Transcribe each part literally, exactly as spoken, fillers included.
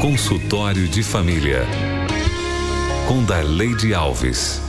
Consultório de Família, com Darleide Alves.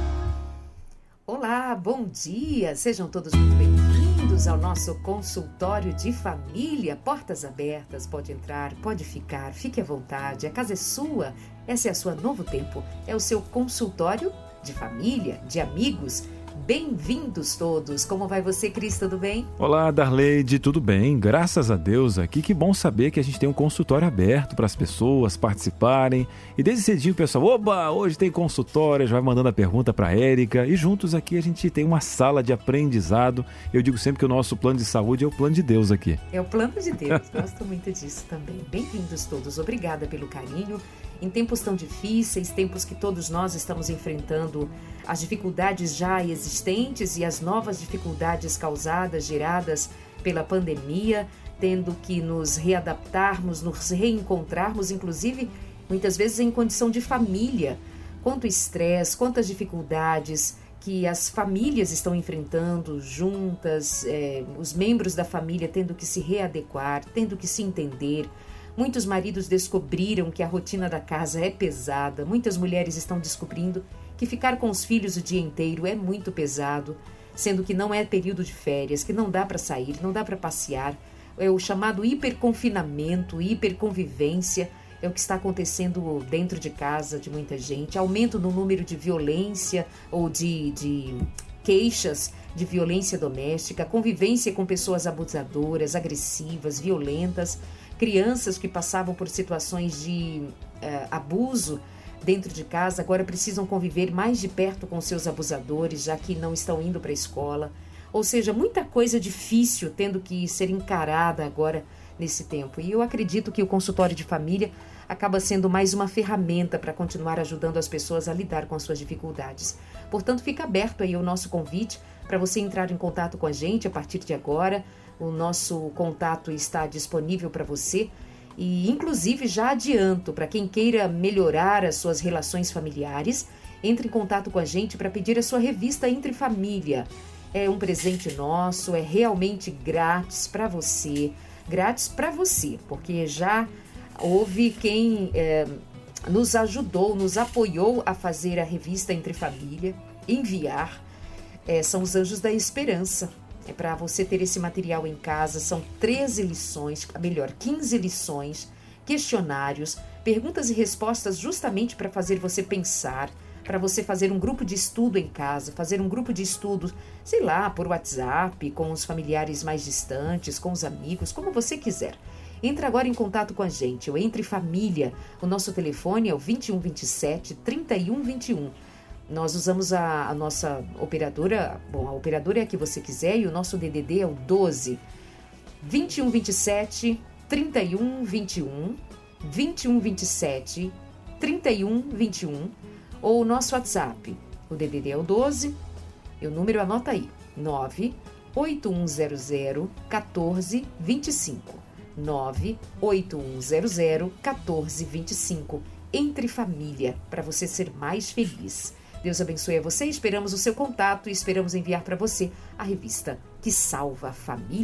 Olá, bom dia! Sejam todos muito bem-vindos ao nosso Consultório de Família. Portas abertas, pode entrar, pode ficar, fique à vontade. A casa é sua, essa é a sua Novo Tempo. É o seu consultório de família, de amigos. Bem-vindos todos! Como vai você, Cris? Tudo bem? Olá, Darleide, tudo bem? Graças a Deus aqui. Que bom saber que a gente tem um consultório aberto para as pessoas participarem. E desde cedinho o pessoal, oba, hoje tem consultório, já vai mandando a pergunta para a Érica. E juntos aqui a gente tem uma sala de aprendizado. Eu digo sempre que o nosso plano de saúde é o plano de Deus aqui. É o plano de Deus, gosto muito disso também. Bem-vindos todos, obrigada pelo carinho. Em tempos tão difíceis, tempos que todos nós estamos enfrentando as dificuldades já existentes e as novas dificuldades causadas, geradas pela pandemia, tendo que nos readaptarmos, nos reencontrarmos, inclusive, muitas vezes em condição de família. Quanto estresse, quantas dificuldades que as famílias estão enfrentando juntas, é, os membros da família tendo que se readequar, tendo que se entender. Muitos maridos descobriram que a rotina da casa é pesada. Muitas mulheres estão descobrindo que ficar com os filhos o dia inteiro é muito pesado, sendo que não é período de férias, que não dá para sair, não dá para passear. É o chamado hiperconfinamento, hiperconvivência, é o que está acontecendo dentro de casa de muita gente. Aumento no número de violência ou de, de queixas de violência doméstica, convivência com pessoas abusadoras, agressivas, violentas. Crianças que passavam por situações de uh, abuso dentro de casa agora precisam conviver mais de perto com seus abusadores, já que não estão indo para a escola. Ou seja, muita coisa difícil tendo que ser encarada agora nesse tempo. E eu acredito que o consultório de família acaba sendo mais uma ferramenta para continuar ajudando as pessoas a lidar com as suas dificuldades. Portanto, fica aberto aí o nosso convite para você entrar em contato com a gente a partir de agora. O nosso contato está disponível para você e, inclusive, já adianto, para quem queira melhorar as suas relações familiares, entre em contato com a gente para pedir a sua revista Entre Família. É um presente nosso, é realmente grátis para você, grátis para você, porque já houve quem é, nos ajudou, nos apoiou a fazer a revista Entre Família, enviar, é, são os Anjos da Esperança. É para você ter esse material em casa, são treze lições, melhor, quinze lições, questionários, perguntas e respostas justamente para fazer você pensar, para você fazer um grupo de estudo em casa, fazer um grupo de estudo, sei lá, por WhatsApp, com os familiares mais distantes, com os amigos, como você quiser. Entra agora em contato com a gente, o Entre Família, o nosso telefone é o vinte e um, vinte e sete, trinta e um, vinte e um. Nós usamos a, a nossa operadora, bom, a operadora é a que você quiser e o nosso D D D é o doze, vinte e um, vinte e sete, trinta e um, vinte e um, vinte e um, vinte e sete, trinta e um, vinte e um, ou o nosso WhatsApp, o D D D é o doze, e o número anota aí, nove oito um zero zero, um quatro dois cinco, nove oito um zero zero, um quatro dois cinco, Entre Família, para você ser mais feliz. Deus abençoe a você, esperamos o seu contato e esperamos enviar para você a revista que salva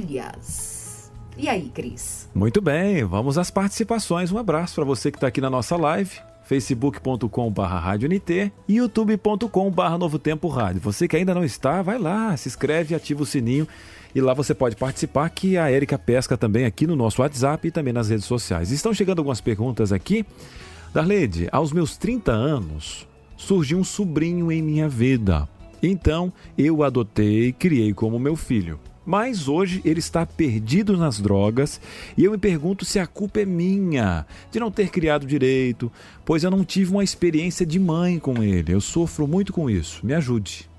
famílias. E aí, Cris? Muito bem, vamos às participações. Um abraço para você que está aqui na nossa live, facebook ponto com barra rádio N T e youtube ponto com barra Novo Tempo Rádio. Você que ainda não está, vai lá, se inscreve, ativa o sininho e lá você pode participar, que a Érica pesca também aqui no nosso WhatsApp e também nas redes sociais. Estão chegando algumas perguntas aqui. Darleide, aos meus trinta anos, surgiu um sobrinho em minha vida. Então, eu o adotei e criei como meu filho. Mas hoje ele está perdido nas drogas e eu me pergunto se a culpa é minha de não ter criado direito, pois eu não tive uma experiência de mãe com ele. Eu sofro muito com isso. Me ajude.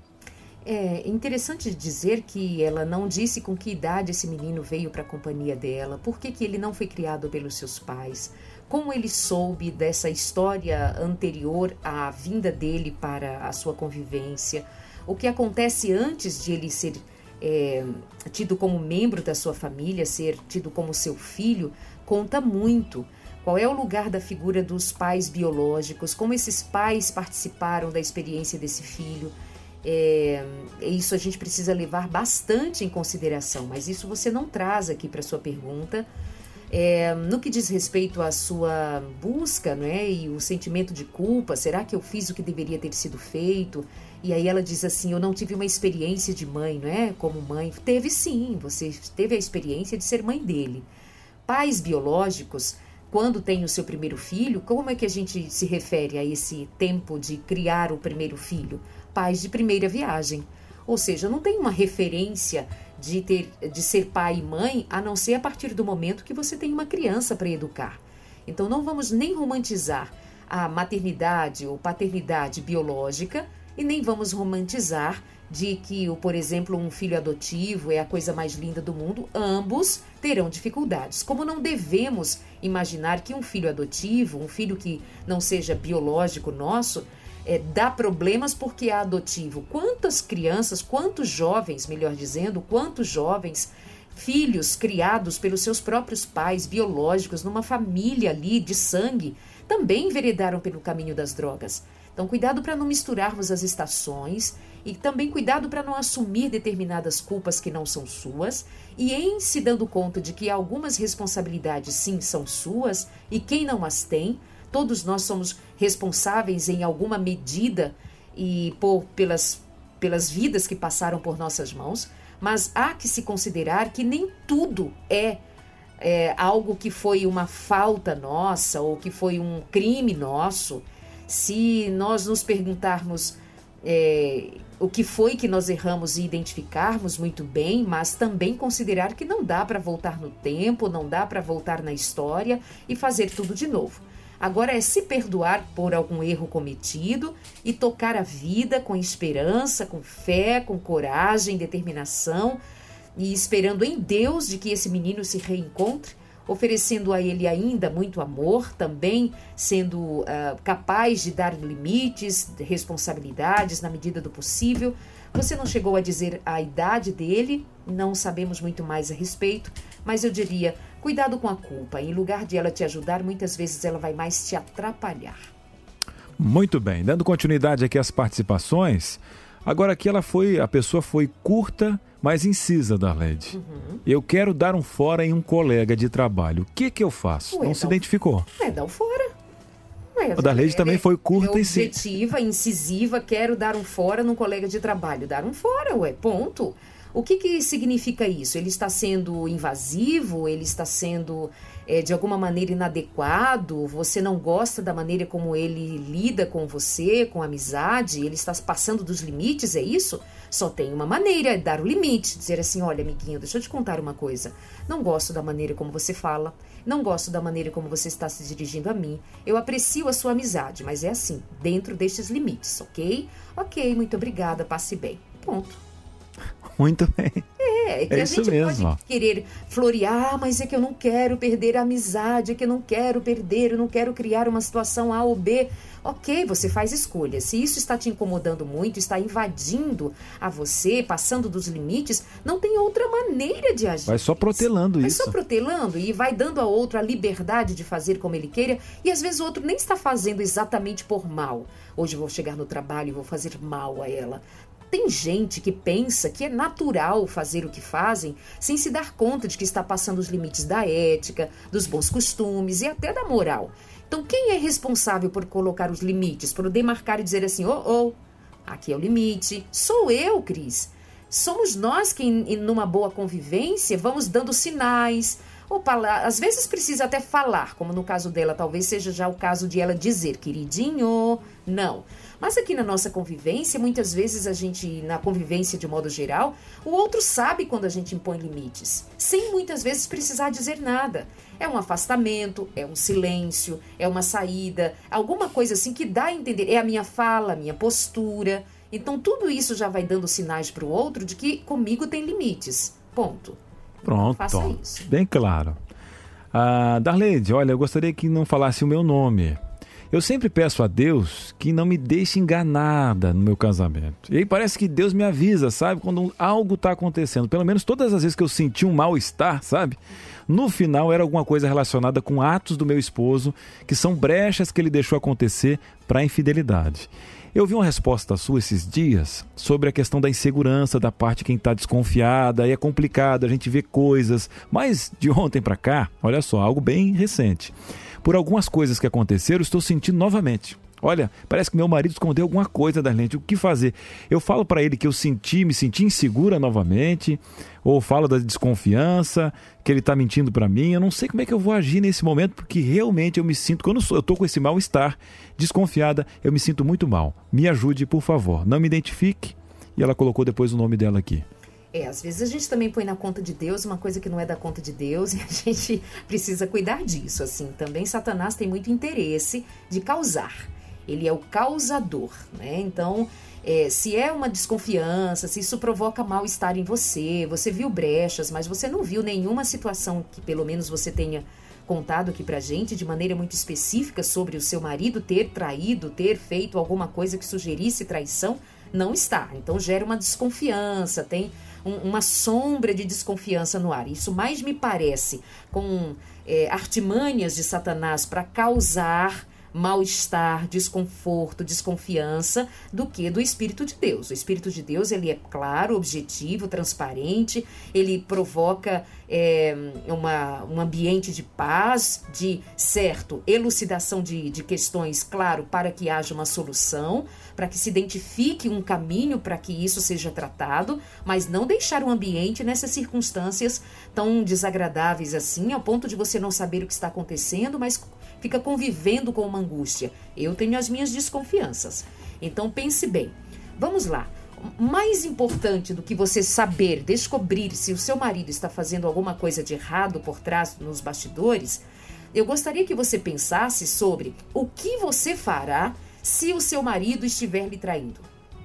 É interessante dizer que ela não disse com que idade esse menino veio para a companhia dela, por que que ele não foi criado pelos seus pais, como ele soube dessa história anterior à vinda dele para a sua convivência, o que acontece antes de ele ser é, tido como membro da sua família, ser tido como seu filho, conta muito. Qual é o lugar da figura dos pais biológicos, como esses pais participaram da experiência desse filho. É, isso a gente precisa levar bastante em consideração, mas isso você não traz aqui para sua pergunta. É, no que diz respeito à sua busca, né, e o sentimento de culpa, será que eu fiz o que deveria ter sido feito? E aí ela diz assim, eu não tive uma experiência de mãe, não é? Como mãe. Teve sim, você teve a experiência de ser mãe dele. Pais biológicos, quando tem o seu primeiro filho, como é que a gente se refere a esse tempo de criar o primeiro filho? Pais de primeira viagem. Ou seja, não tem uma referência de, ter, de ser pai e mãe, a não ser a partir do momento que você tem uma criança para educar. Então não vamos nem romantizar a maternidade ou paternidade biológica e nem vamos romantizar de que, por exemplo, um filho adotivo é a coisa mais linda do mundo. Ambos terão dificuldades. Como não devemos imaginar que um filho adotivo, um filho que não seja biológico nosso, É, dá problemas porque é adotivo. Quantas crianças, quantos jovens, melhor dizendo, quantos jovens, filhos criados pelos seus próprios pais biológicos, numa família ali de sangue, também enveredaram pelo caminho das drogas. Então, cuidado para não misturarmos as estações e também cuidado para não assumir determinadas culpas que não são suas e em se dando conta de que algumas responsabilidades sim são suas e quem não as tem, todos nós somos responsáveis em alguma medida e por, pelas, pelas vidas que passaram por nossas mãos, mas há que se considerar que nem tudo é, é algo que foi uma falta nossa ou que foi um crime nosso. Se nós nos perguntarmos é, o que foi que nós erramos e identificarmos muito bem, mas também considerar que não dá para voltar no tempo, não dá para voltar na história e fazer tudo de novo. Agora é se perdoar por algum erro cometido e tocar a vida com esperança, com fé, com coragem, determinação e esperando em Deus de que esse menino se reencontre, oferecendo a ele ainda muito amor, também sendo uh, capaz de dar limites, responsabilidades na medida do possível. Você não chegou a dizer a idade dele, não sabemos muito mais a respeito, mas eu diria, cuidado com a culpa. Em lugar de ela te ajudar, muitas vezes ela vai mais te atrapalhar. Muito bem, dando continuidade aqui às participações, agora aqui ela foi, a pessoa foi curta, mas incisa, Darlede. Uhum. Eu quero dar um fora em um colega de trabalho. O que que eu faço? Ué, não se identificou. É, dá um fora. Ué, a Darlede é, também foi curta é e sim. Objetiva, incisiva, quero dar um fora num colega de trabalho. Dar um fora, ué, ponto. O que que significa isso? Ele está sendo invasivo? Ele está sendo, é, de alguma maneira, inadequado? Você não gosta da maneira como ele lida com você, com a amizade? Ele está passando dos limites, é isso? Só tem uma maneira, é dar o limite. Dizer assim, olha, amiguinho, deixa eu te contar uma coisa. Não gosto da maneira como você fala. Não gosto da maneira como você está se dirigindo a mim. Eu aprecio a sua amizade, mas é assim, dentro destes limites, ok? Ok, muito obrigada, passe bem. Ponto. Muito bem. É, é que é a isso gente mesmo. Pode querer florear, mas é que eu não quero perder a amizade, é que eu não quero perder, eu não quero criar uma situação A ou B. Ok, você faz escolha. Se isso está te incomodando muito, está invadindo a você, passando dos limites, não tem outra maneira de agir. Vai só protelando vai isso. Vai só protelando e vai dando a outro a liberdade de fazer como ele queira. E às vezes o outro nem está fazendo exatamente por mal. Hoje eu vou chegar no trabalho e vou fazer mal a ela. Tem gente que pensa que é natural fazer o que fazem sem se dar conta de que está passando os limites da ética, dos bons costumes e até da moral. Então, quem é responsável por colocar os limites, por demarcar e dizer assim, oh, oh, aqui é o limite? Sou eu, Cris. Somos nós que, numa boa convivência, vamos dando sinais. Opa, às vezes precisa até falar, como no caso dela, talvez seja já o caso de ela dizer, queridinho, não. Mas aqui na nossa convivência, muitas vezes a gente, na convivência de modo geral, o outro sabe quando a gente impõe limites, sem muitas vezes precisar dizer nada. É um afastamento, é um silêncio, é uma saída, alguma coisa assim que dá a entender, é a minha fala, a minha postura. Então tudo isso já vai dando sinais para o outro de que comigo tem limites, ponto. Pronto, faça isso. Bem claro. Ah, Darlede, olha, eu gostaria que não falasse o meu nome. Eu sempre peço a Deus que não me deixe enganada no meu casamento. E aí parece que Deus me avisa, sabe? Quando algo está acontecendo. Pelo menos todas as vezes que eu senti um mal-estar, sabe? No final era alguma coisa relacionada com atos do meu esposo, que são brechas que ele deixou acontecer para a infidelidade. Eu vi uma resposta sua esses dias sobre a questão da insegurança, da parte de quem está desconfiada, e é complicado, a gente vê coisas, mas de ontem para cá, olha só, algo bem recente. Por algumas coisas que aconteceram, estou sentindo novamente. Olha, parece que meu marido escondeu alguma coisa da gente. O que fazer? Eu falo para ele que eu senti, me senti insegura novamente, ou falo da desconfiança, que ele está mentindo para mim. Eu não sei como é que eu vou agir nesse momento, porque realmente eu me sinto, quando eu estou com esse mal-estar, desconfiada, eu me sinto muito mal. Me ajude, por favor. Não me identifique. E ela colocou depois o nome dela aqui. É, às vezes a gente também põe na conta de Deus uma coisa que não é da conta de Deus e a gente precisa cuidar disso, assim. Também Satanás tem muito interesse de causar. Ele é o causador, né? Então, é, se é uma desconfiança, se isso provoca mal-estar em você, você viu brechas, mas você não viu nenhuma situação que pelo menos você tenha contado aqui pra gente de maneira muito específica sobre o seu marido ter traído, ter feito alguma coisa que sugerisse traição, não está. Então gera uma desconfiança, tem um, uma sombra de desconfiança no ar. Isso mais me parece com é, artimanhas de Satanás para causar mal-estar, desconforto, desconfiança, do que do Espírito de Deus. O Espírito de Deus, ele é claro, objetivo, transparente, ele provoca é, uma, um ambiente de paz, de, certo, elucidação de, de questões, claro, para que haja uma solução, para que se identifique um caminho para que isso seja tratado, mas não deixar o ambiente nessas circunstâncias tão desagradáveis assim, ao ponto de você não saber o que está acontecendo, mas fica convivendo com uma angústia. Eu tenho as minhas desconfianças. Então pense bem. Vamos lá. Mais importante do que você saber, descobrir se o seu marido está fazendo alguma coisa de errado por trás, nos bastidores, eu gostaria que você pensasse sobre o que você fará se o seu marido estiver lhe traindo.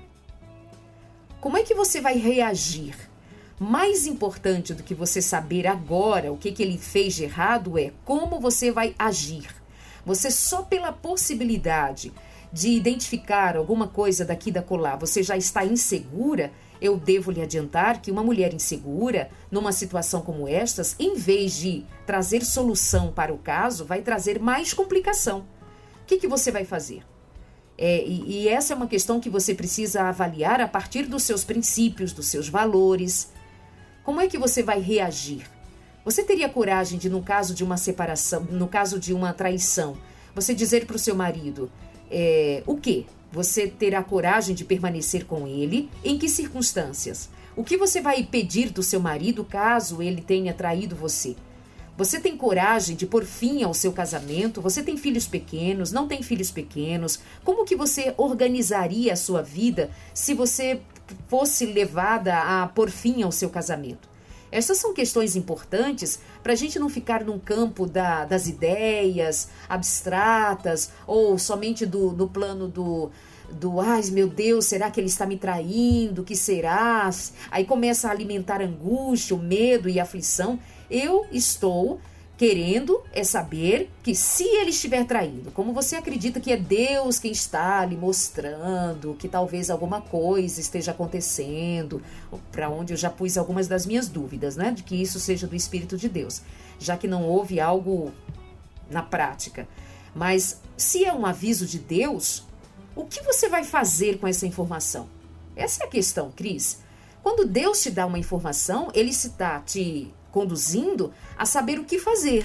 Como é que você vai reagir? Mais importante do que você saber agora o que, que ele fez de errado é como você vai agir. Você só pela possibilidade de identificar alguma coisa daqui da colar, você já está insegura. Eu devo lhe adiantar que uma mulher insegura, numa situação como estas, em vez de trazer solução para o caso, vai trazer mais complicação. O que, que você vai fazer? É, e, e essa é uma questão que você precisa avaliar a partir dos seus princípios, dos seus valores. Como é que você vai reagir? Você teria coragem de, no caso de uma separação, no caso de uma traição, você dizer para o seu marido, é, o quê? Você terá coragem de permanecer com ele? Em que circunstâncias? O que você vai pedir do seu marido caso ele tenha traído você? Você tem coragem de pôr fim ao seu casamento? Você tem filhos pequenos? Não tem filhos pequenos? Como que você organizaria a sua vida se você fosse levada a pôr fim ao seu casamento? Essas são questões importantes para a gente não ficar num campo da, das ideias abstratas ou somente do, no plano do, do, ai meu Deus, será que ele está me traindo? O que será? Aí começa a alimentar angústia, o medo e a aflição. Eu estou querendo é saber que se ele estiver traindo, como você acredita que é Deus quem está lhe mostrando que talvez alguma coisa esteja acontecendo, para onde eu já pus algumas das minhas dúvidas, né, de que isso seja do Espírito de Deus, já que não houve algo na prática. Mas se é um aviso de Deus, o que você vai fazer com essa informação? Essa é a questão, Cris. Quando Deus te dá uma informação, ele está te conduzindo a saber o que fazer.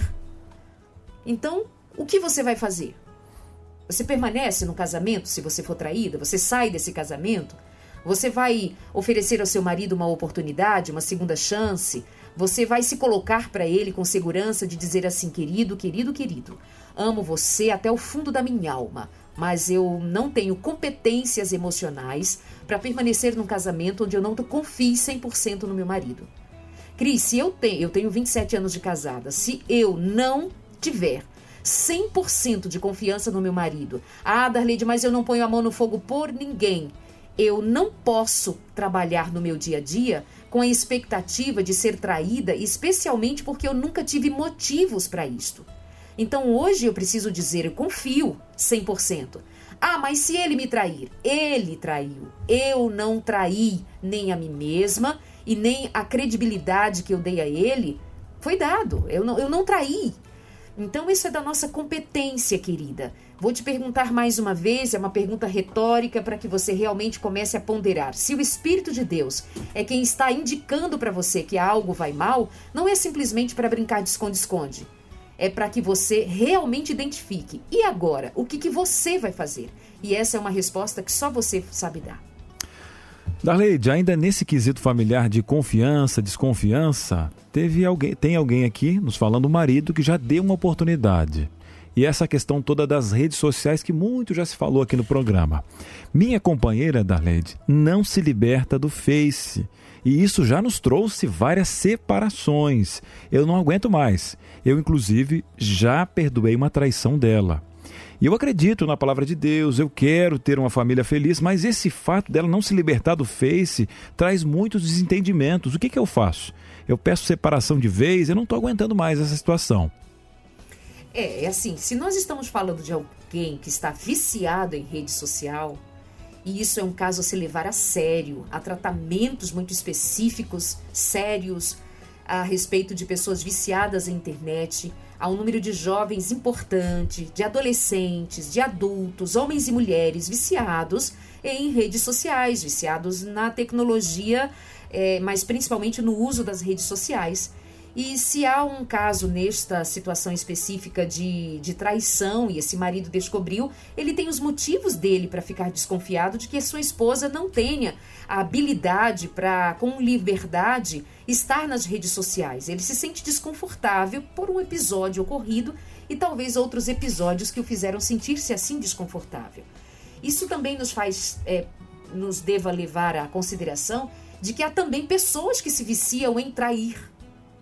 Então, o que você vai fazer? Você permanece no casamento se você for traída? Você sai desse casamento? Você vai oferecer ao seu marido uma oportunidade, uma segunda chance? Você vai se colocar para ele com segurança de dizer assim, querido, querido, querido, amo você até o fundo da minha alma, mas eu não tenho competências emocionais para permanecer num casamento onde eu não confie cem por cento no meu marido. Cris, se eu tenho, eu tenho vinte e sete anos de casada, se eu não tiver cem por cento de confiança no meu marido, ah, Darleide, mas eu não ponho a mão no fogo por ninguém, eu não posso trabalhar no meu dia a dia com a expectativa de ser traída, especialmente porque eu nunca tive motivos para isto. Então hoje eu preciso dizer, eu confio cem por cento. Ah, mas se ele me trair, ele traiu, eu não traí nem a mim mesma, e nem a credibilidade que eu dei a ele foi dado. Eu não, eu não traí. Então isso é da nossa competência, querida. Vou te perguntar mais uma vez, é uma pergunta retórica para que você realmente comece a ponderar. Se o Espírito de Deus é quem está indicando para você que algo vai mal, não é simplesmente para brincar de esconde-esconde. É para que você realmente identifique. E agora, o que, que você vai fazer? E essa é uma resposta que só você sabe dar. Darleide, ainda nesse quesito familiar de confiança, desconfiança, teve alguém, tem alguém aqui nos falando, o marido, que já deu uma oportunidade. E essa questão toda das redes sociais que muito já se falou aqui no programa. Minha companheira, Darleide, não se liberta do Face. E isso já nos trouxe várias separações. Eu não aguento mais. Eu, inclusive, já perdoei uma traição dela. E eu acredito na palavra de Deus, eu quero ter uma família feliz, mas esse fato dela não se libertar do Face traz muitos desentendimentos. O que, que eu faço? Eu peço separação de vez, eu não estou aguentando mais essa situação. É, é assim, se nós estamos falando de alguém que está viciado em rede social, e isso é um caso a se levar a sério, há tratamentos muito específicos, sérios, a respeito de pessoas viciadas em internet, há um número de jovens importante, de adolescentes, de adultos, homens e mulheres viciados em redes sociais, viciados na tecnologia, é, mas principalmente no uso das redes sociais. E se há um caso nesta situação específica de, de traição e esse marido descobriu, ele tem os motivos dele para ficar desconfiado de que a sua esposa não tenha a habilidade para, com liberdade, estar nas redes sociais. Ele se sente desconfortável por um episódio ocorrido e talvez outros episódios que o fizeram sentir-se assim desconfortável. Isso também nos faz, é, nos deva levar à consideração de que há também pessoas que se viciam em trair.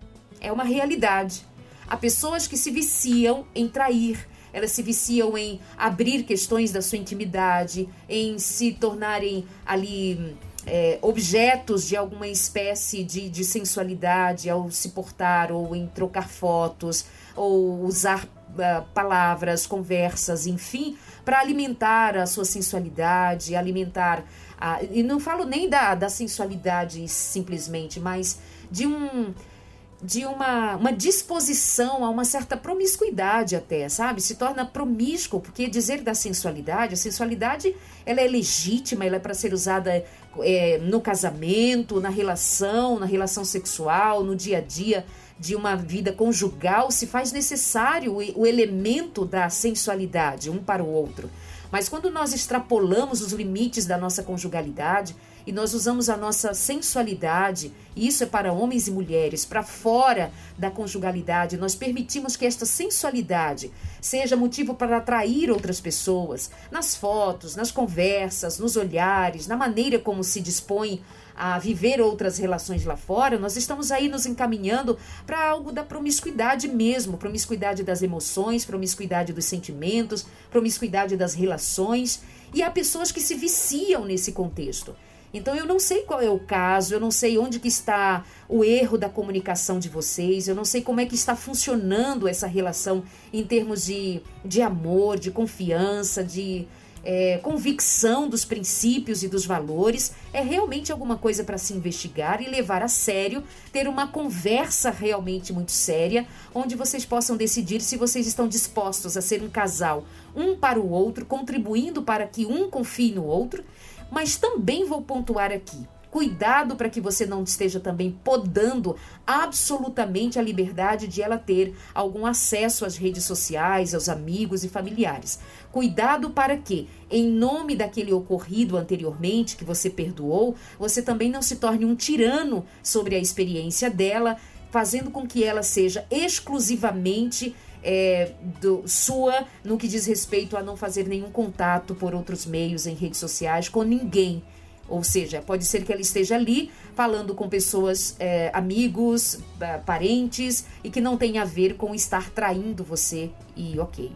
É uma realidade. Há pessoas que se viciam em trair, elas se viciam em abrir questões da sua intimidade, em se tornarem ali é, objetos de alguma espécie de, de sensualidade ao se portar, ou em trocar fotos, ou usar uh, palavras, conversas, enfim, para alimentar a sua sensualidade, alimentar... A, e não falo nem da, da sensualidade simplesmente, mas de um... de uma, uma disposição a uma certa promiscuidade até, sabe? Se torna promíscuo, porque dizer da sensualidade, a sensualidade ela é legítima, ela é para ser usada é, no casamento, na relação, na relação sexual, no dia a dia de uma vida conjugal, se faz necessário o, o elemento da sensualidade um para o outro. Mas quando nós extrapolamos os limites da nossa conjugalidade e nós usamos a nossa sensualidade, e isso é para homens e mulheres, para fora da conjugalidade, nós permitimos que esta sensualidade seja motivo para atrair outras pessoas, nas fotos, nas conversas, nos olhares, na maneira como se dispõe a viver outras relações lá fora, nós estamos aí nos encaminhando para algo da promiscuidade mesmo, promiscuidade das emoções, promiscuidade dos sentimentos, promiscuidade das relações, e há pessoas que se viciam nesse contexto. Então eu não sei qual é o caso, eu não sei onde que está o erro da comunicação de vocês, eu não sei como é que está funcionando essa relação em termos de, de amor, de confiança, de é, convicção dos princípios e dos valores. É realmente alguma coisa para se investigar e levar a sério, ter uma conversa realmente muito séria, onde vocês possam decidir se vocês estão dispostos a ser um casal, um para o outro, contribuindo para que um confie no outro. Mas também vou pontuar aqui, cuidado para que você não esteja também podando absolutamente a liberdade de ela ter algum acesso às redes sociais, aos amigos e familiares. Cuidado para que, em nome daquele ocorrido anteriormente que você perdoou, você também não se torne um tirano sobre a experiência dela, fazendo com que ela seja exclusivamente É, do, sua no que diz respeito a não fazer nenhum contato por outros meios em redes sociais com ninguém. Ou seja, pode ser que ela esteja ali falando com pessoas, é, amigos, parentes, e que não tem a ver com estar traindo você, e ok.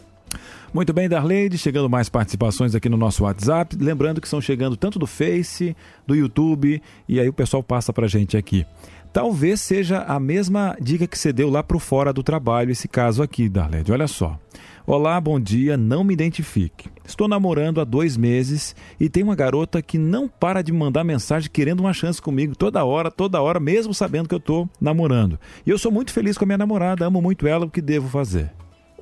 Muito bem, Darleide, chegando mais participações aqui no nosso WhatsApp, lembrando que estão chegando tanto do Face, do YouTube, e aí o pessoal passa pra gente aqui. Talvez seja a mesma dica que você deu lá para o fora do trabalho, esse caso aqui, Darleide. Olha só. Olá, bom dia, não me identifique. Estou namorando há dois meses e tem uma garota que não para de mandar mensagem querendo uma chance comigo toda hora, toda hora, mesmo sabendo que eu estou namorando. E eu sou muito feliz com a minha namorada, amo muito ela, o que devo fazer?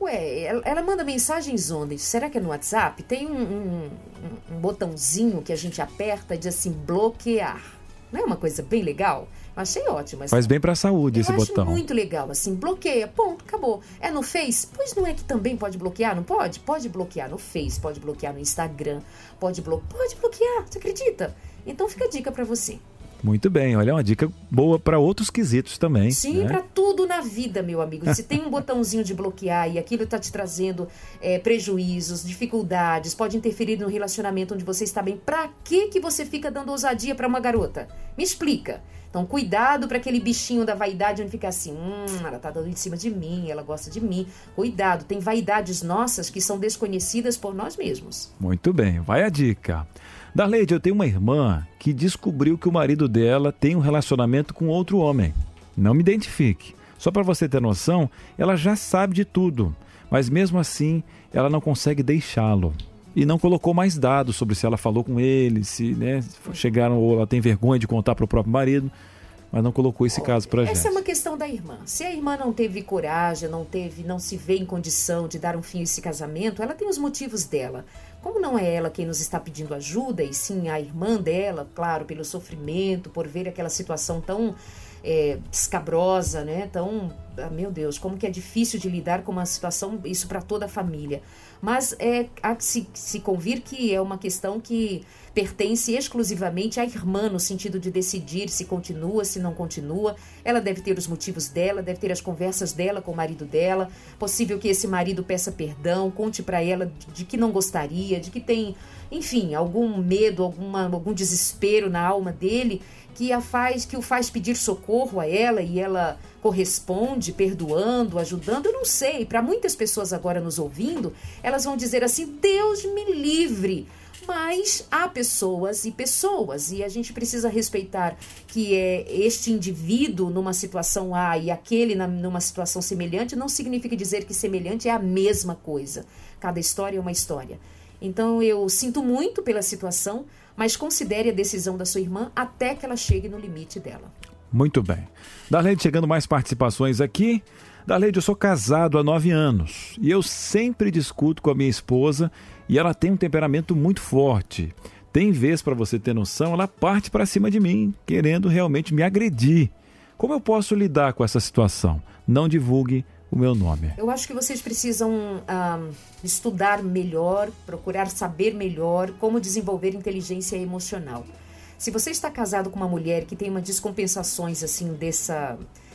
Ué, ela, ela manda mensagens onde? Será que é no WhatsApp? Tem um, um, um, um botãozinho que a gente aperta e diz assim, bloquear. Não é uma coisa bem legal? Eu achei ótimo. Faz bem pra saúde eu esse acho botão. Muito legal, assim, bloqueia, ponto, acabou. É no Face? Pois não é que também pode bloquear, não pode? Pode bloquear no Face, pode bloquear no Instagram, pode, blo... pode bloquear, você acredita? Então fica a dica pra você. Muito bem, olha, é uma dica boa para outros quesitos também. Sim, né? para tudo na vida, meu amigo. Se tem um botãozinho de bloquear e aquilo está te trazendo é, prejuízos, dificuldades, pode interferir no relacionamento onde você está bem, para que que você fica dando ousadia para uma garota? Me explica. Então, cuidado para aquele bichinho da vaidade onde fica assim, hum, ela tá dando em cima de mim, ela gosta de mim. Cuidado, tem vaidades nossas que são desconhecidas por nós mesmos. Muito bem, vai a dica. Darleide, eu tenho uma irmã que descobriu que o marido dela tem um relacionamento com outro homem. Não me identifique. Só para você ter noção, ela já sabe de tudo, mas mesmo assim ela não consegue deixá-lo. E não colocou mais dados sobre se ela falou com ele, se né, chegaram ou ela tem vergonha de contar para o próprio marido, mas não colocou esse caso para a gente. Essa é uma questão da irmã. Se a irmã não teve coragem, não teve, não se vê em condição de dar um fim a esse casamento, ela tem os motivos dela. Como não é ela quem nos está pedindo ajuda, e sim a irmã dela, claro, pelo sofrimento, por ver aquela situação tão é, escabrosa, né? Tão, ah, meu Deus, como que é difícil de lidar com uma situação, isso para toda a família. Mas é, há que se, se convir que é uma questão que pertence exclusivamente à irmã, no sentido de decidir se continua, se não continua. Ela deve ter os motivos dela, deve ter as conversas dela com o marido dela. Possível que esse marido peça perdão, conte para ela de, de que não gostaria, de que tem, enfim, algum medo, alguma, algum desespero na alma dele, que, a faz, que o faz pedir socorro a ela e ela corresponde, perdoando, ajudando. Eu não sei, para muitas pessoas agora nos ouvindo, elas vão dizer assim, Deus me livre. Mas há pessoas e pessoas, e a gente precisa respeitar que é este indivíduo numa situação A e aquele na, numa situação semelhante, não significa dizer que semelhante é a mesma coisa. Cada história é uma história. Então eu sinto muito pela situação, mas considere a decisão da sua irmã até que ela chegue no limite dela. Muito bem. Darleide, chegando mais participações aqui. Darleide, eu sou casado há nove anos e eu sempre discuto com a minha esposa e ela tem um temperamento muito forte. Tem vez, para você ter noção, ela parte para cima de mim, querendo realmente me agredir. Como eu posso lidar com essa situação? Não divulgue o meu nome. Eu acho que vocês precisam ah, estudar melhor, procurar saber melhor como desenvolver inteligência emocional. Se você está casado com uma mulher que tem uma descompensações assim dessa,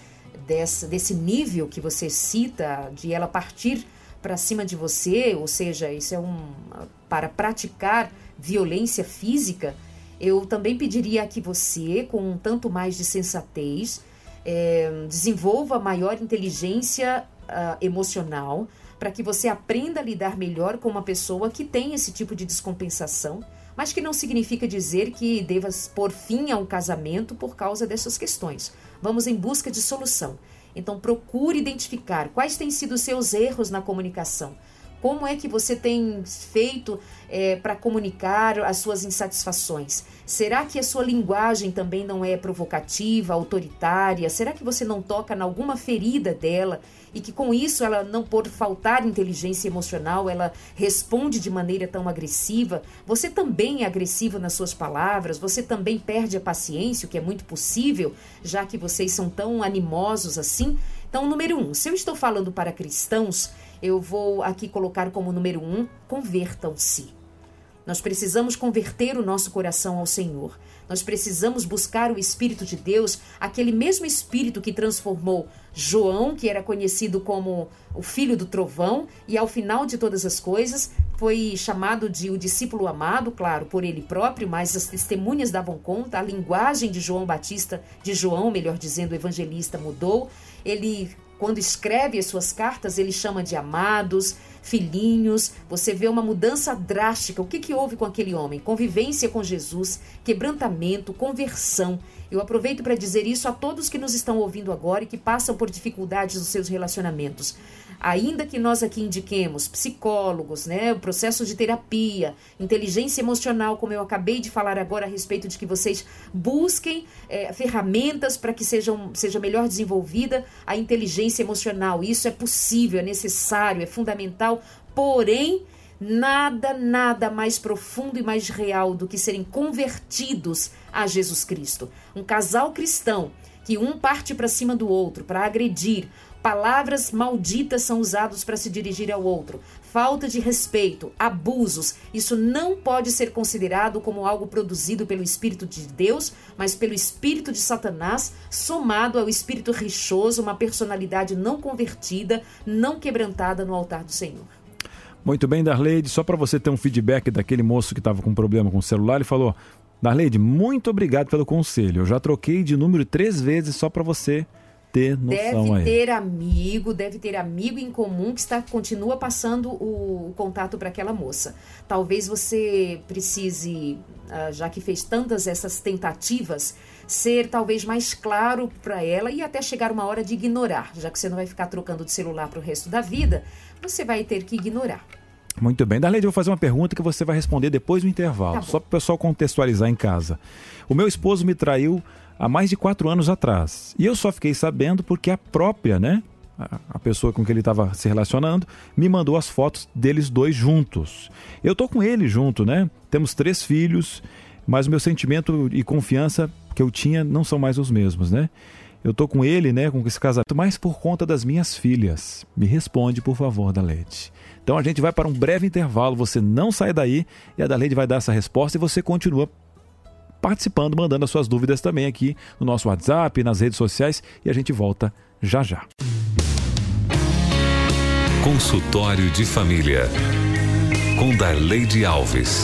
dessa, desse nível que você cita, de ela partir para cima de você, ou seja, isso é um para praticar violência física, eu também pediria que você, com um tanto mais de sensatez, é, desenvolva maior inteligência uh, emocional, para que você aprenda a lidar melhor com uma pessoa que tem esse tipo de descompensação, mas que não significa dizer que deva pôr fim a um casamento por causa dessas questões. Vamos em busca de solução. Então, procure identificar quais têm sido os seus erros na comunicação. Como é que você tem feito é, para comunicar as suas insatisfações? Será que a sua linguagem também não é provocativa, autoritária? Será que você não toca em alguma ferida dela e que com isso ela, não por faltar inteligência emocional, ela responde de maneira tão agressiva? Você também é agressivo nas suas palavras? Você também perde a paciência, o que é muito possível, já que vocês são tão animosos assim? Então, número um, se eu estou falando para cristãos, eu vou aqui colocar como número um, convertam-se. Nós precisamos converter o nosso coração ao Senhor. Nós precisamos buscar o Espírito de Deus, aquele mesmo Espírito que transformou João, que era conhecido como o filho do trovão, e ao final de todas as coisas foi chamado de o discípulo amado, claro, por ele próprio, mas as testemunhas davam conta, a linguagem de João Batista, de João, melhor dizendo, o evangelista, mudou. Ele, quando escreve as suas cartas, ele chama de amados, filhinhos. Você vê uma mudança drástica. O que, que houve com aquele homem? Convivência com Jesus, quebrantamento, conversão. Eu aproveito para dizer isso a todos que nos estão ouvindo agora e que passam por dificuldades nos seus relacionamentos. Ainda que nós aqui indiquemos psicólogos, né, o processo de terapia, inteligência emocional, como eu acabei de falar agora a respeito de que vocês busquem é, ferramentas para que sejam, seja melhor desenvolvida a inteligência emocional. Isso é possível, é necessário, é fundamental, porém, nada, nada mais profundo e mais real do que serem convertidos a Jesus Cristo. Um casal cristão que um parte para cima do outro, para agredir, palavras malditas são usadas para se dirigir ao outro, falta de respeito, abusos, isso não pode ser considerado como algo produzido pelo Espírito de Deus, mas pelo Espírito de Satanás, somado ao espírito rixoso, uma personalidade não convertida, não quebrantada no altar do Senhor. Muito bem, Darleide, só para você ter um feedback daquele moço que estava com problema com o celular, ele falou: Darleide, muito obrigado pelo conselho, eu já troquei de número três vezes só para você ter noção. Deve aí. ter amigo, deve ter amigo em comum que está, continua passando o, o contato para aquela moça. Talvez você precise, já que fez tantas essas tentativas, ser talvez mais claro para ela e até chegar uma hora de ignorar, já que você não vai ficar trocando de celular para o resto da vida, você vai ter que ignorar. Muito bem. Darleide, eu vou fazer uma pergunta que você vai responder depois do intervalo, tá, só para o pessoal contextualizar em casa. O meu esposo me traiu há mais de quatro anos atrás e eu só fiquei sabendo porque a própria, né, a, a pessoa com quem ele estava se relacionando, me mandou as fotos deles dois juntos. Eu tô com ele junto, né? Temos três filhos, mas o meu sentimento e confiança que eu tinha não são mais os mesmos, né? Eu tô com ele, né, com esse casamento, mas por conta das minhas filhas. Me responde, por favor, Darleide. Então a gente vai para um breve intervalo, você não sai daí e a Darleide vai dar essa resposta e você continua participando, mandando as suas dúvidas também aqui no nosso WhatsApp, nas redes sociais e a gente volta já já. Consultório de Família com Darleide Alves.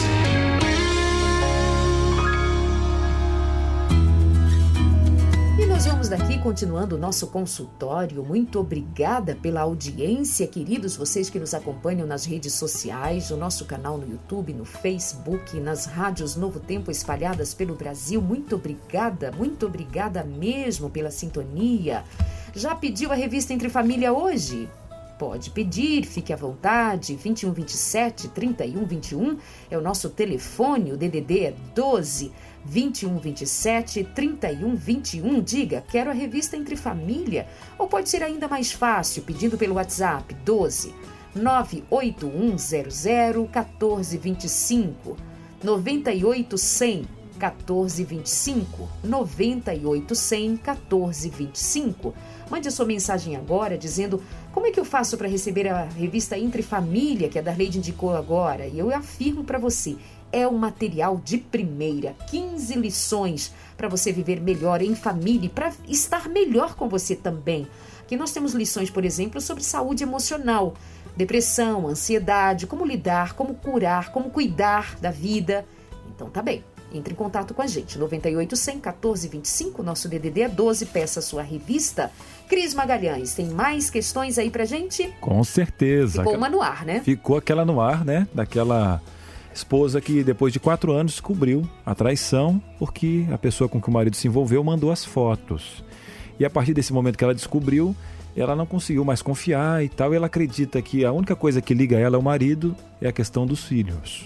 Vamos daqui continuando o nosso consultório. Muito obrigada pela audiência, queridos, vocês que nos acompanham nas redes sociais, no nosso canal no YouTube, no Facebook, nas rádios Novo Tempo espalhadas pelo Brasil. Muito obrigada, muito obrigada mesmo pela sintonia. Já pediu a revista Entre Família hoje? Pode pedir, fique à vontade. vinte e um, vinte e sete, trinta e um, vinte e um é o nosso telefone, o D D D é doze, vinte e um, vinte e sete, trinta e um, vinte e um. Diga, quero a revista Entre Família. Ou pode ser ainda mais fácil, pedindo pelo WhatsApp, doze, nove oito um zero zero, um quatro dois cinco, nove oito zero zero, um quatro dois cinco, nove oito zero zero, um quatro dois cinco. Mande a sua mensagem agora dizendo como é que eu faço para receber a revista Entre Família, que a Darleide indicou agora. E eu afirmo para você, é um material de primeira, quinze lições para você viver melhor em família e para estar melhor com você também. Aqui nós temos lições, por exemplo, sobre saúde emocional, depressão, ansiedade, como lidar, como curar, como cuidar da vida. Então tá bem. Entre em contato com a gente, nove oito zero zero, um quatro dois cinco, nosso D D D é doze, peça a sua revista. Cris Magalhães, tem mais questões aí pra gente? Com certeza. Ficou uma no ar, né? Ficou aquela no ar, né? Daquela esposa que depois de quatro anos descobriu a traição porque a pessoa com que o marido se envolveu mandou as fotos. E a partir desse momento que ela descobriu, ela não conseguiu mais confiar e tal, e ela acredita que a única coisa que liga ela ao marido é a questão dos filhos.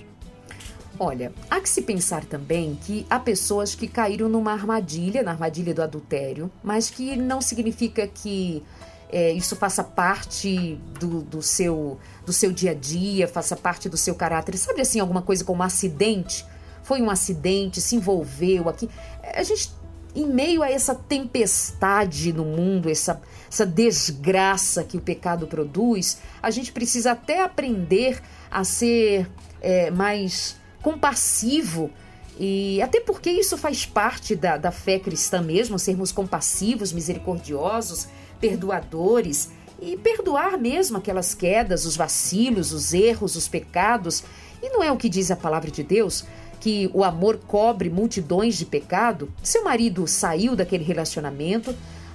Olha, há que se pensar também que há pessoas que caíram numa armadilha, na armadilha do adultério, mas que não significa que é, isso faça parte do, do, seu, do seu dia a dia, faça parte do seu caráter. Sabe assim, alguma coisa como um acidente? Foi um acidente, se envolveu aqui. A gente, em meio a essa tempestade no mundo, essa, essa desgraça que o pecado produz, a gente precisa até aprender a ser é, mais compassivo, e até porque isso faz parte da, da fé cristã mesmo, sermos compassivos, misericordiosos, perdoadores, e perdoar mesmo aquelas quedas, os vacilos, os erros, os pecados. E não é o que diz a palavra de Deus, que o amor cobre multidões de pecado? Seu marido saiu daquele relacionamento,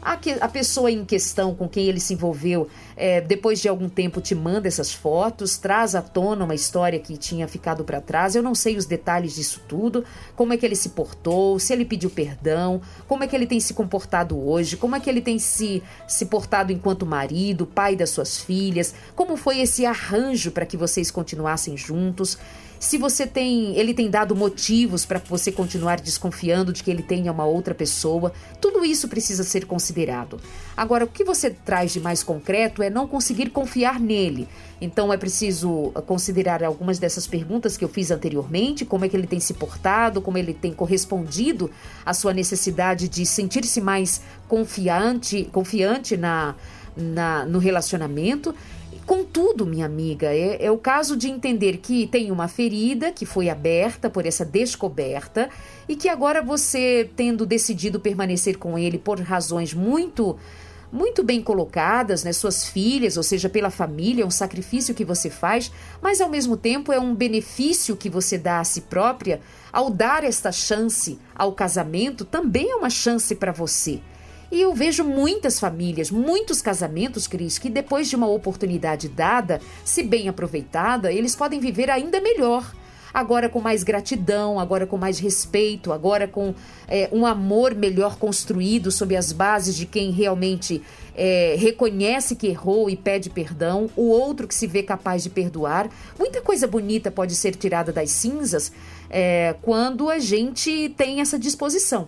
A, que, a pessoa em questão com quem ele se envolveu, é, depois de algum tempo te manda essas fotos, traz à tona uma história que tinha ficado para trás. Eu não sei os detalhes disso tudo, como é que ele se portou, se ele pediu perdão, como é que ele tem se comportado hoje, como é que ele tem se, se portado enquanto marido, pai das suas filhas, como foi esse arranjo para que vocês continuassem juntos. Se você tem, ele tem dado motivos para você continuar desconfiando de que ele tenha uma outra pessoa, tudo isso precisa ser considerado. Agora, o que você traz de mais concreto é não conseguir confiar nele. Então, é preciso considerar algumas dessas perguntas que eu fiz anteriormente, como é que ele tem se portado, como ele tem correspondido à sua necessidade de sentir-se mais confiante, confiante na, na, no relacionamento. Contudo, minha amiga, é, é o caso de entender que tem uma ferida que foi aberta por essa descoberta e que agora você, tendo decidido permanecer com ele por razões muito, muito bem colocadas, né, suas filhas, ou seja, pela família, é um sacrifício que você faz, mas ao mesmo tempo é um benefício que você dá a si própria ao dar esta chance ao casamento, também é uma chance para você. E eu vejo muitas famílias, muitos casamentos, Cris, que depois de uma oportunidade dada, se bem aproveitada, eles podem viver ainda melhor. Agora com mais gratidão, agora com mais respeito, agora com é, um amor melhor construído sob as bases de quem realmente é, reconhece que errou e pede perdão, o outro que se vê capaz de perdoar. Muita coisa bonita pode ser tirada das cinzas é, quando a gente tem essa disposição.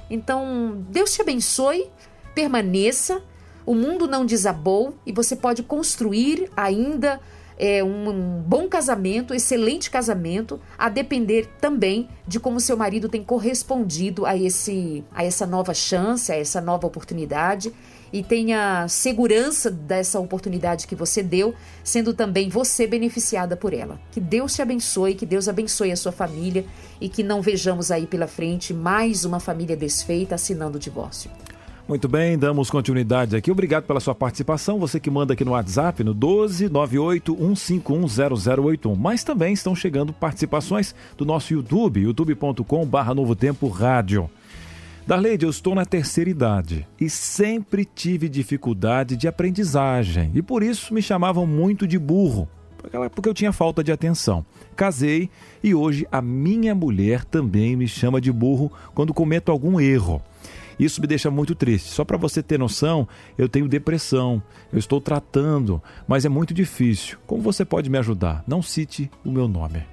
Então, Deus te abençoe, permaneça, o mundo não desabou e você pode construir ainda é, um, um bom casamento, excelente casamento, a depender também de como seu marido tem correspondido a, esse, a essa nova chance, a essa nova oportunidade e tenha segurança dessa oportunidade que você deu, sendo também você beneficiada por ela. Que Deus te abençoe, que Deus abençoe a sua família e que não vejamos aí pela frente mais uma família desfeita assinando o divórcio. Muito bem, damos continuidade aqui. Obrigado pela sua participação. Você que manda aqui no WhatsApp, no doze nove oito um cinco um zero zero oito um. Mas também estão chegando participações do nosso YouTube, youtube ponto com barra Novo Tempo Rádio. Darleide, eu estou na terceira idade e sempre tive dificuldade de aprendizagem e por isso me chamavam muito de burro, porque eu tinha falta de atenção. Casei e hoje a minha mulher também me chama de burro quando cometo algum erro. Isso me deixa muito triste. Só para você ter noção, eu tenho depressão, eu estou tratando, mas é muito difícil. Como você pode me ajudar? Não cite o meu nome.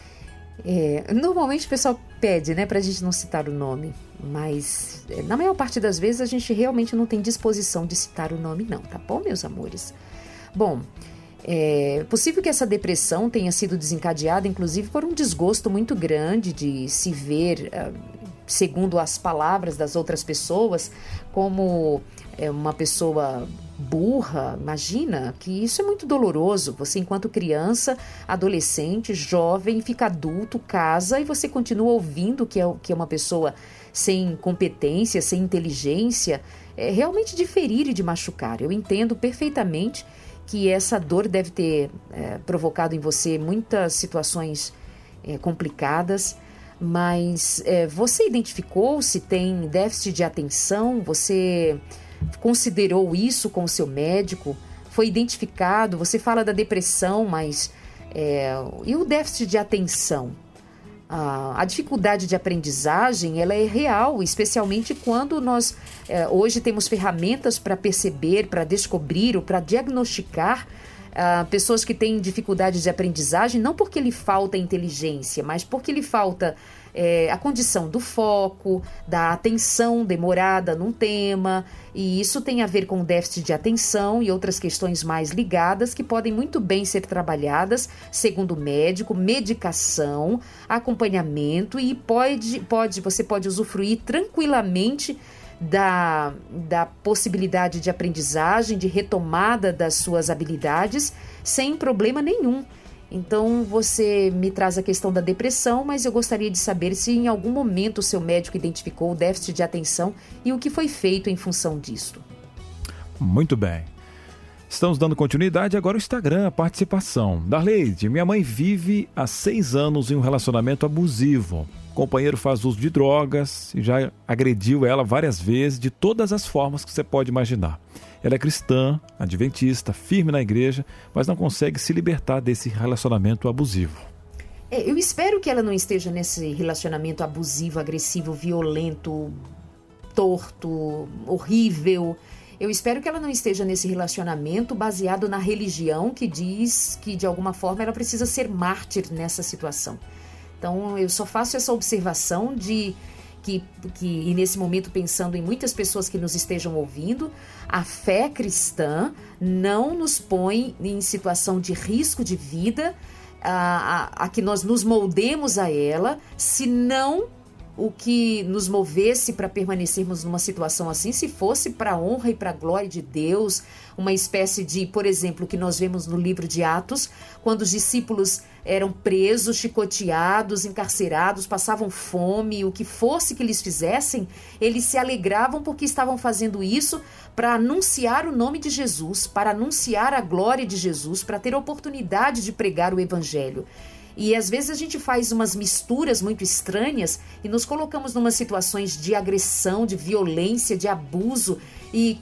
É, normalmente o pessoal pede, né, pra gente não citar o nome, mas é, na maior parte das vezes a gente realmente não tem disposição de citar o nome não, tá bom, meus amores? Bom, é possível que essa depressão tenha sido desencadeada, inclusive, por um desgosto muito grande de se ver, segundo as palavras das outras pessoas, como uma pessoa burra. Imagina que isso é muito doloroso. Você, enquanto criança, adolescente, jovem, fica adulto, casa e você continua ouvindo que é, que é uma pessoa sem competência, sem inteligência. É realmente de ferir e de machucar. Eu entendo perfeitamente que essa dor deve ter é, provocado em você muitas situações é, complicadas, mas é, você identificou se tem déficit de atenção? Você considerou isso com o seu médico? Foi identificado? Você fala da depressão, mas é, e o déficit de atenção? A, a dificuldade de aprendizagem, ela é real, especialmente quando nós é, hoje temos ferramentas para perceber, para descobrir ou para diagnosticar Uh, pessoas que têm dificuldade de aprendizagem, não porque lhe falta inteligência, mas porque lhe falta é, a condição do foco, da atenção demorada num tema, e isso tem a ver com déficit de atenção e outras questões mais ligadas que podem muito bem ser trabalhadas, segundo o médico, medicação, acompanhamento, e pode, pode, você pode usufruir tranquilamente Da, da possibilidade de aprendizagem, de retomada das suas habilidades, sem problema nenhum. Então, você me traz a questão da depressão, mas eu gostaria de saber se em algum momento o seu médico identificou o déficit de atenção e o que foi feito em função disto. Muito bem. Estamos dando continuidade agora ao Instagram, a participação. Darleide, minha mãe vive há seis anos em um relacionamento abusivo. O companheiro faz uso de drogas e já agrediu ela várias vezes, de todas as formas que você pode imaginar. Ela é cristã, adventista, firme na igreja, mas não consegue se libertar desse relacionamento abusivo. É, eu espero que ela não esteja nesse relacionamento abusivo, agressivo, violento, torto, horrível. Eu espero que ela não esteja nesse relacionamento baseado na religião que diz que, de alguma forma, ela precisa ser mártir nessa situação. Então, eu só faço essa observação de que, que, e nesse momento pensando em muitas pessoas que nos estejam ouvindo, a fé cristã não nos põe em situação de risco de vida, a, a, a que nós nos moldemos a ela, senão o que nos movesse para permanecermos numa situação assim, se fosse para a honra e para a glória de Deus, uma espécie de, por exemplo, que nós vemos no livro de Atos, quando os discípulos eram presos, chicoteados, encarcerados, passavam fome, o que fosse que eles fizessem, eles se alegravam porque estavam fazendo isso para anunciar o nome de Jesus, para anunciar a glória de Jesus, para ter a oportunidade de pregar o evangelho. E às vezes a gente faz umas misturas muito estranhas e nos colocamos numa situações de agressão, de violência, de abuso e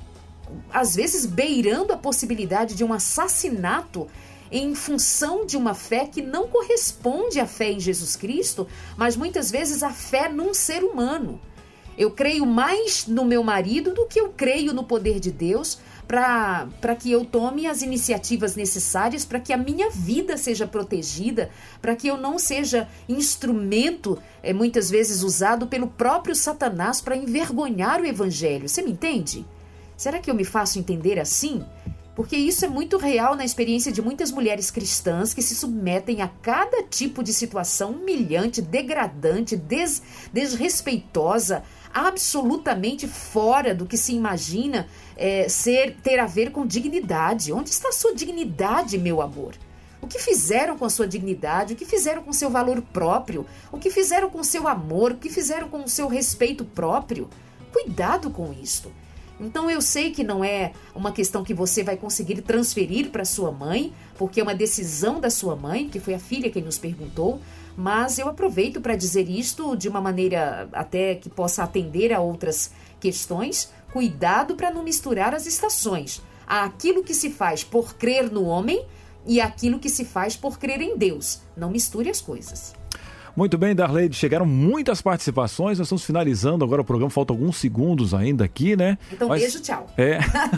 às vezes beirando a possibilidade de um assassinato em função de uma fé que não corresponde à fé em Jesus Cristo, mas muitas vezes a fé num ser humano. Eu creio mais no meu marido do que eu creio no poder de Deus para que eu tome as iniciativas necessárias para que a minha vida seja protegida, para que eu não seja instrumento, é, muitas vezes usado pelo próprio Satanás para envergonhar o evangelho. Você me entende? Será que eu me faço entender assim? Porque isso é muito real na experiência de muitas mulheres cristãs que se submetem a cada tipo de situação humilhante, degradante, des, desrespeitosa, absolutamente fora do que se imagina é, ser, ter a ver com dignidade. Onde está a sua dignidade, meu amor? O que fizeram com a sua dignidade? O que fizeram com o seu valor próprio? O que fizeram com o seu amor? O que fizeram com o seu respeito próprio? Cuidado com isto. Então eu sei que não é uma questão que você vai conseguir transferir para sua mãe, porque é uma decisão da sua mãe, que foi a filha quem nos perguntou, mas eu aproveito para dizer isto de uma maneira até que possa atender a outras questões. Cuidado para não misturar as estações. Há aquilo que se faz por crer no homem e aquilo que se faz por crer em Deus. Não misture as coisas. Muito bem, Darleide, chegaram muitas participações, nós estamos finalizando agora o programa, faltam alguns segundos ainda aqui, né? Então Mas, beijo, tchau. É.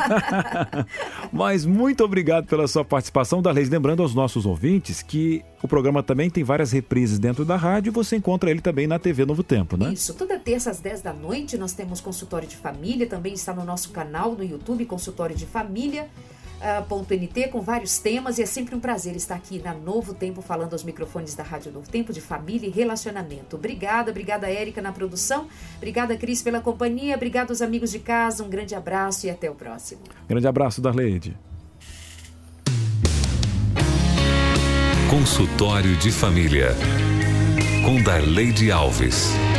Mas muito obrigado pela sua participação, Darleide. Lembrando aos nossos ouvintes que o programa também tem várias reprises dentro da rádio e você encontra ele também na T V Novo Tempo, né? Isso, toda terça às dez da noite nós temos consultório de família, também está no nosso canal no YouTube, consultório de família. Ponto N T, com vários temas, e é sempre um prazer estar aqui na Novo Tempo falando aos microfones da Rádio Novo Tempo de família e relacionamento. Obrigada, obrigada Érica na produção, obrigada Cris pela companhia, obrigada aos amigos de casa, um grande abraço e até o próximo. Grande abraço, Darleide. Consultório de Família com Darleide Alves.